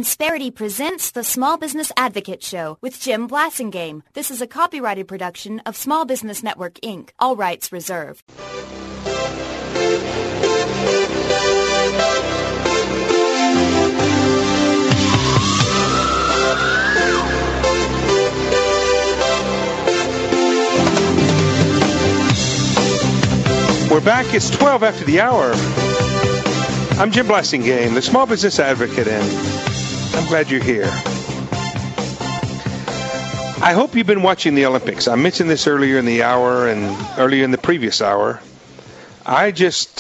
Insperity presents the Small Business Advocate Show with Jim Blasingame. This is a copyrighted production of Small Business Network, Inc. All rights reserved. We're back. It's 12 after the hour. I'm Jim Blasingame, the Small Business Advocate, and I'm glad you're here. I hope you've been watching the Olympics. I mentioned this earlier in the hour and earlier in the previous hour. I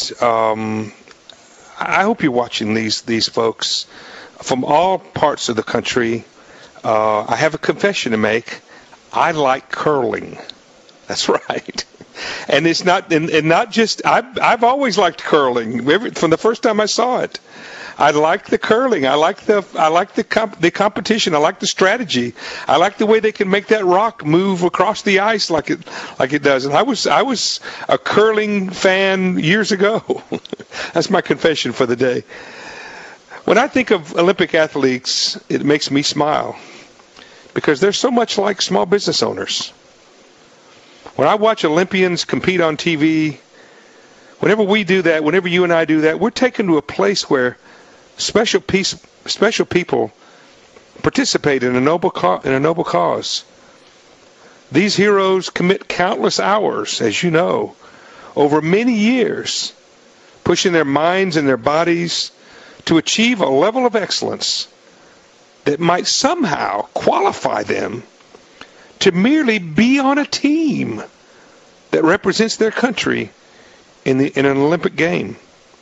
hope you're watching these folks from all parts of the country. I have a confession to make. I like curling. That's right. And it's not, and not just, I've always liked curling from the first time I saw it. I like the curling. I like the competition. I like the strategy. I like the way they can make that rock move across the ice like it does. And I was a curling fan years ago. That's my confession for the day. When I think of Olympic athletes, it makes me smile because they're so much like small business owners. When I watch Olympians compete on TV, whenever we do that, whenever you and I do that, we're taken to a place where special people participate in a noble cause. These heroes commit countless hours, as you know, over many years, pushing their minds and their bodies to achieve a level of excellence that might somehow qualify them to merely be on a team that represents their country in an Olympic game.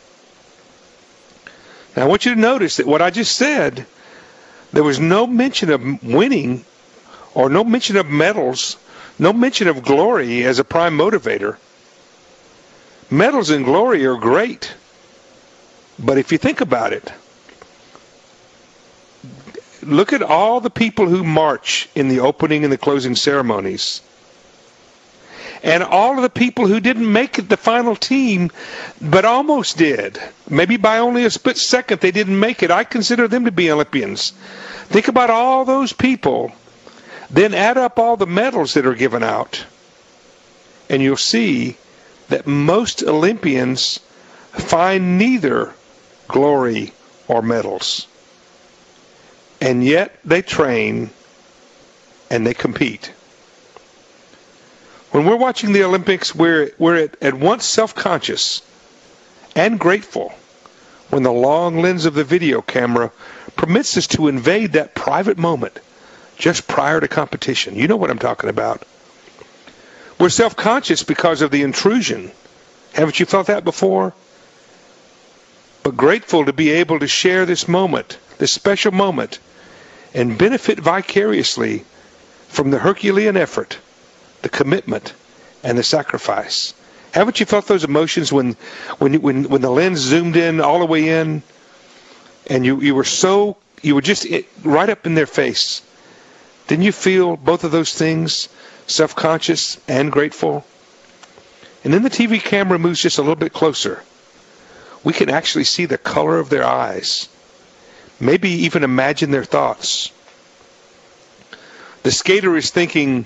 Now, I want you to notice that what I just said, there was no mention of winning or no mention of medals, no mention of glory as a prime motivator. Medals and glory are great, but if you think about it, look at all the people who march in the opening and the closing ceremonies. And all of the people who didn't make it the final team, but almost did. Maybe by only a split second they didn't make it. I consider them to be Olympians. Think about all those people. Then add up all the medals that are given out. And you'll see that most Olympians find neither glory or medals. And yet they train and they compete. When we're watching the Olympics, we're at once self-conscious and grateful when the long lens of the video camera permits us to invade that private moment just prior to competition. You know what I'm talking about. We're self-conscious because of the intrusion. Haven't you felt that before? But grateful to be able to share this moment, this special moment, and benefit vicariously from the Herculean effort, the commitment, and the sacrifice. Haven't you felt those emotions when the lens zoomed in all the way in, and you were just right up in their face? Didn't you feel both of those things, self-conscious and grateful? And then the TV camera moves just a little bit closer. We can actually see the color of their eyes. Maybe even imagine their thoughts. The skater is thinking,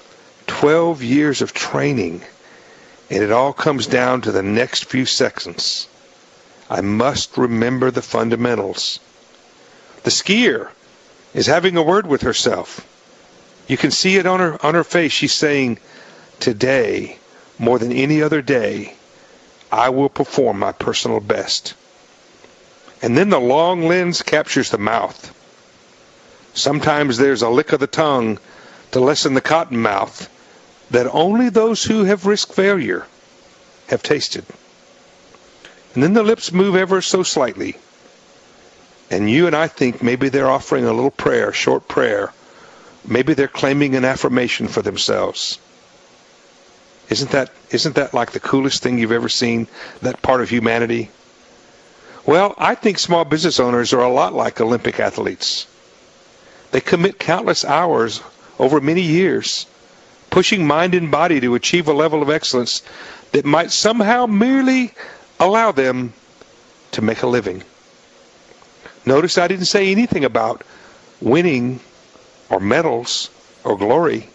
12 years of training, and it all comes down to the next few seconds. I must remember the fundamentals. The skier is having a word with herself. You can see it on her face. She's saying, today, more than any other day, I will perform my personal best. And then the long lens captures the mouth. Sometimes there's a lick of the tongue to lessen the cotton mouth that only those who have risked failure have tasted. And then the lips move ever so slightly. And you and I think maybe they're offering a little prayer, short prayer. Maybe they're claiming an affirmation for themselves. Isn't that like the coolest thing you've ever seen, that part of humanity? Well, I think small business owners are a lot like Olympic athletes. They commit countless hours over many years, pushing mind and body to achieve a level of excellence that might somehow merely allow them to make a living. Notice I didn't say anything about winning or medals or glory.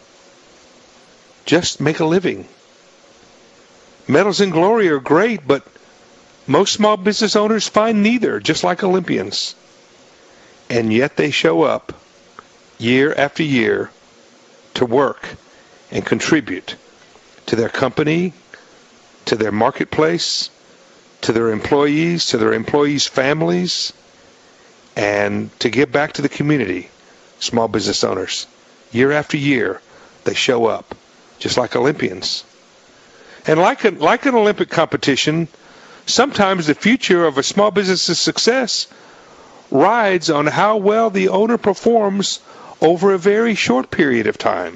Just make a living. Medals and glory are great, but most small business owners find neither, just like Olympians. And yet they show up year after year to work and contribute to their company, to their marketplace, to their employees' families, and to give back to the community. Small business owners, year after year, they show up, just like Olympians. And like an Olympic competition, sometimes the future of a small business's success rides on how well the owner performs over a very short period of time.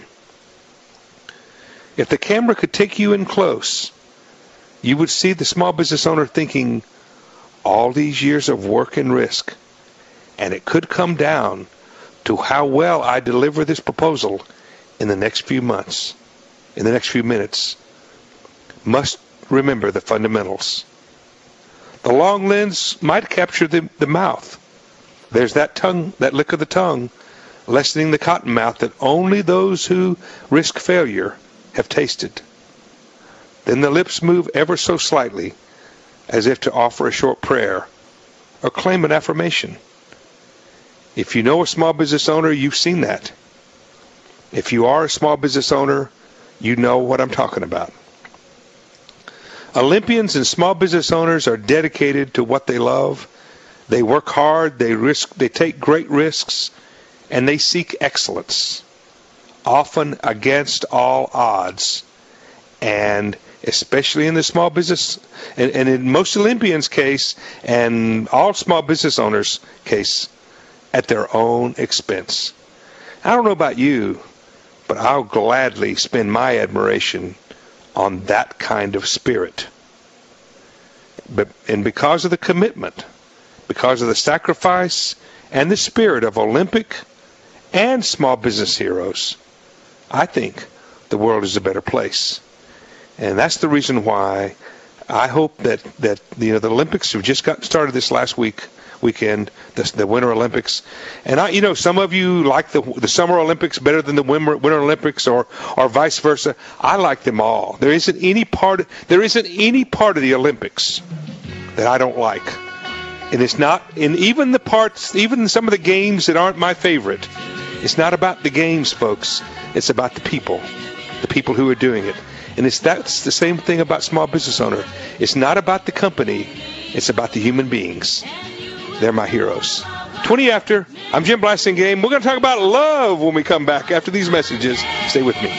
If the camera could take you in close, you would see the small business owner thinking, all these years of work and risk, and it could come down to how well I deliver this proposal in the next few months, in the next few minutes. Must remember the fundamentals. The long lens might capture the mouth. There's that tongue, that lick of the tongue, lessening the cotton mouth that only those who risk failure have tasted. Then the lips move ever so slightly, as if to offer a short prayer or claim an affirmation. If you know a small business owner, you've seen that. If you are a small business owner, you know what I'm talking about. Olympians and small business owners are dedicated to what they love. They work hard, they take great risks, and they seek excellence, often against all odds. And especially in the small business, and in most Olympians' case, and all small business owners' case, at their own expense. I don't know about you, but I'll gladly spend my admiration on that kind of spirit. And because of the commitment, because of the sacrifice and the spirit of Olympic and small business heroes, I think the world is a better place. And that's the reason why I hope that the Olympics have just got started this last weekend, the Winter Olympics. And some of you like the Summer Olympics better than the Winter Olympics, or vice versa. I like them all. There isn't any part of the Olympics that I don't like. And it's not, and even some of the games that aren't my favorite, it's not about the games, folks. It's about the people who are doing it. And that's the same thing about small business owner. It's not about the company. It's about the human beings. They're my heroes. 20 after. I'm Jim Blasingame. We're going to talk about love when we come back after these messages. Stay with me.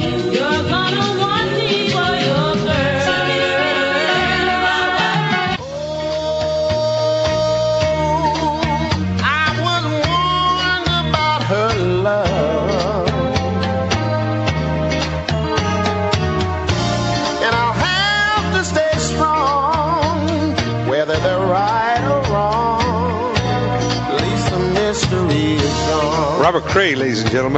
Robert Cray, ladies and gentlemen,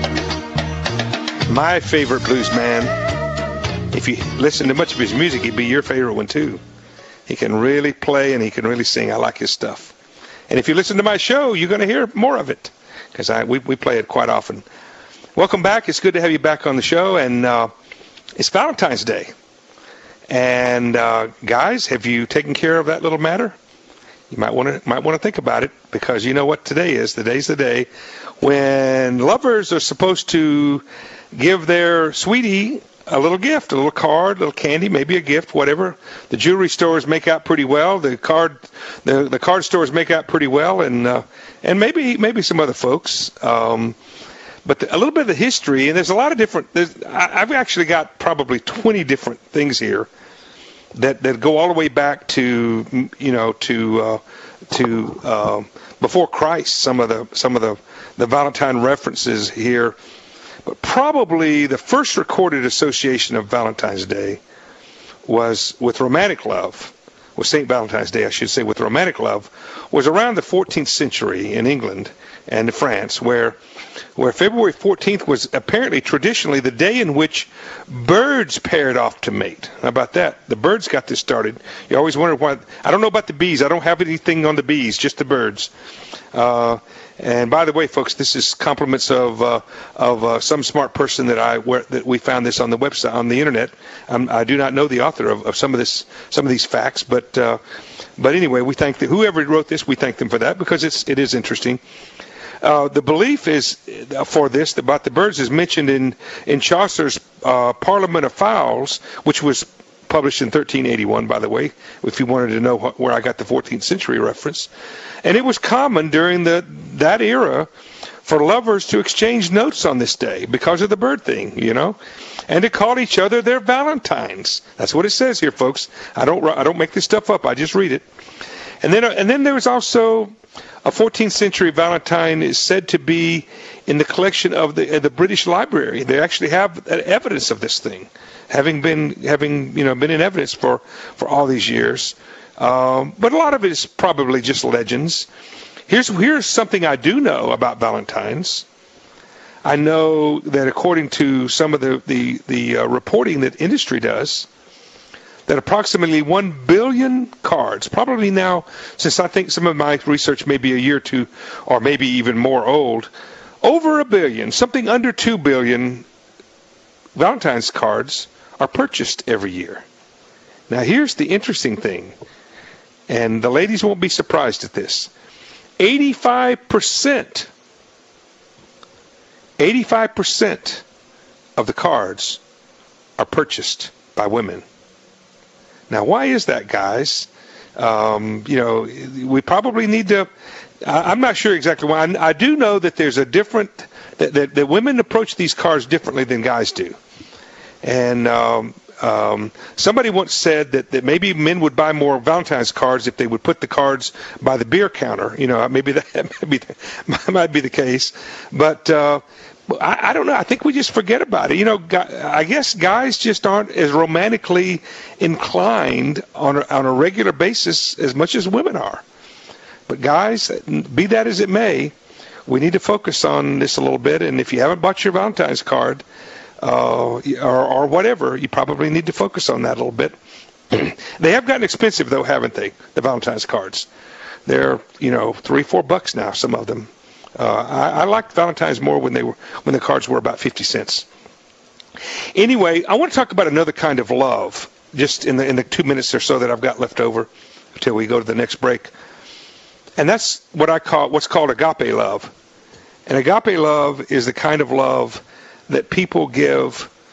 my favorite blues man. If you listen to much of his music, he'd be your favorite one too. He can really play and he can really sing. I like his stuff. And if you listen to my show, you're going to hear more of it, because we play it quite often. Welcome back. It's good to have you back on the show. And it's Valentine's Day. And guys, have you taken care of that little matter? You might want to think about it, because you know what today is. Today's the day when lovers are supposed to give their sweetie a little gift, a little card, a little candy, maybe a gift, whatever. The jewelry stores make out pretty well. The card stores make out pretty well, and maybe some other folks. But a little bit of the history, and there's a lot of different. I've actually got probably 20 different things here that go all the way back to before Christ. Some of the Valentine references here, but probably the first recorded association of Valentine's Day was with romantic love, St. Valentine's Day, I should say, with romantic love, was around the 14th century in England and France, where February 14th was apparently traditionally the day in which birds paired off to mate. How about that? The birds got this started. You always wonder why. I don't know about the bees. I don't have anything on the bees, just the birds. And by the way, folks, this is compliments of some smart person that we found this on the website, on the internet. I do not know the author of some of these facts, but anyway, we thank whoever wrote this. We thank them for that because it is interesting. The belief is for this about the birds is mentioned in Chaucer's Parliament of Fowls, which was published in 1381, by the way, if you wanted to know where I got the 14th century reference. And it was common during that era for lovers to exchange notes on this day because of the bird thing, and to call each other their Valentines. That's what it says here, folks. I don't make this stuff up. I just read it. And then there was also a 14th century Valentine is said to be in the collection of the British Library. They actually have evidence of this thing, having been in evidence for all these years. But a lot of it is probably just legends. Here's something I do know about Valentines. I know that according to some of the reporting that industry does, that approximately 1 billion cards, probably now, since I think some of my research may be a year or two, or maybe even more old, over 1 billion, something under 2 billion Valentine's cards are purchased every year. Now here's the interesting thing, and the ladies won't be surprised at this. 85% of the cards are purchased by women. Now, why is that, guys? We probably need to. I'm not sure exactly why. I do know that there's a different that women approach these cards differently than guys do, and somebody once said that maybe men would buy more Valentine's cards if they would put the cards by the beer counter. Maybe that might be the case, but. I don't know. I think we just forget about it. I guess guys just aren't as romantically inclined on a regular basis as much as women are. But guys, be that as it may, we need to focus on this a little bit. And if you haven't bought your Valentine's card or whatever, you probably need to focus on that a little bit. They have gotten expensive, though, haven't they? The Valentine's cards. They're $3-4 now. Some of them. I liked Valentine's more when the cards were about 50 cents. Anyway, I want to talk about another kind of love, just in the 2 minutes or so that I've got left over until we go to the next break. And that's what's called agape love. And agape love is the kind of love that people give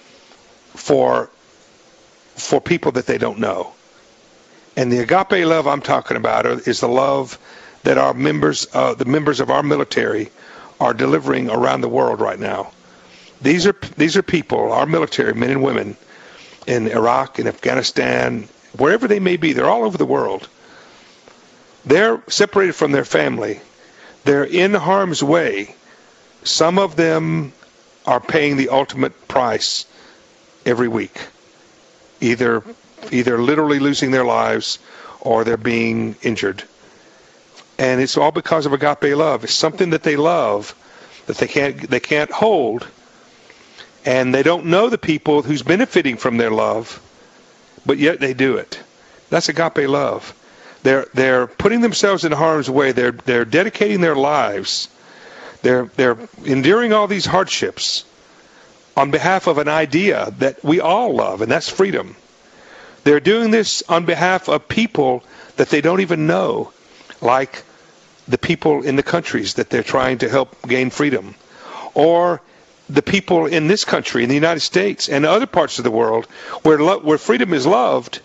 for people that they don't know. And the agape love I'm talking about is the love that the members of our military are delivering around the world right now. These are people, our military, men and women, in Iraq and Afghanistan, wherever they may be. They're all over the world. They're separated from their family. They're in harm's way. Some of them are paying the ultimate price every week, either literally losing their lives or they're being injured. And it's all because of agape love. It's something that they love that they can't hold, and they don't know the people who's benefiting from their love, but yet they do it. That's agape love. They're putting themselves in harm's way. They're dedicating their lives. They're enduring all these hardships on behalf of an idea that we all love, and that's freedom. They're doing this on behalf of people that they don't even know, like the people in the countries that they're trying to help gain freedom, or the people in this country, in the United States, and other parts of the world where freedom is loved,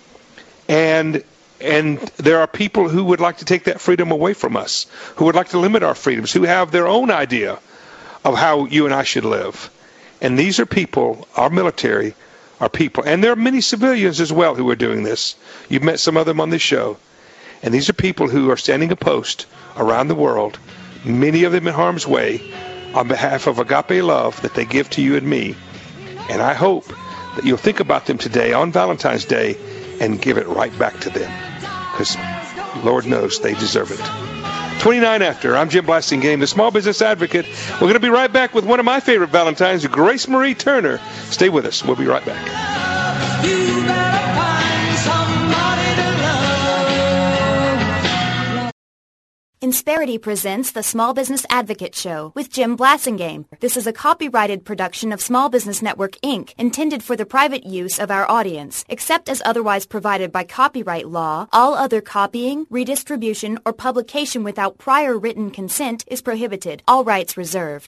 and there are people who would like to take that freedom away from us, who would like to limit our freedoms, who have their own idea of how you and I should live. And these are people, our military are people, and there are many civilians as well who are doing this. You've met some of them on this show. And these are people who are standing a post around the world, many of them in harm's way, on behalf of agape love that they give to you and me. And I hope that you'll think about them today on Valentine's Day and give it right back to them. because Lord knows they deserve it. 29 after. I'm Jim Blasingame, the Small Business Advocate. We're going to be right back with one of my favorite Valentines, Grace Marie Turner. Stay with us. We'll be right back. You better find somebody to love. Insperity presents the Small Business Advocate Show with Jim Blasingame. This is a copyrighted production of Small Business Network, Inc., intended for the private use of our audience. Except as otherwise provided by copyright law, all other copying, redistribution, or publication without prior written consent is prohibited. All rights reserved.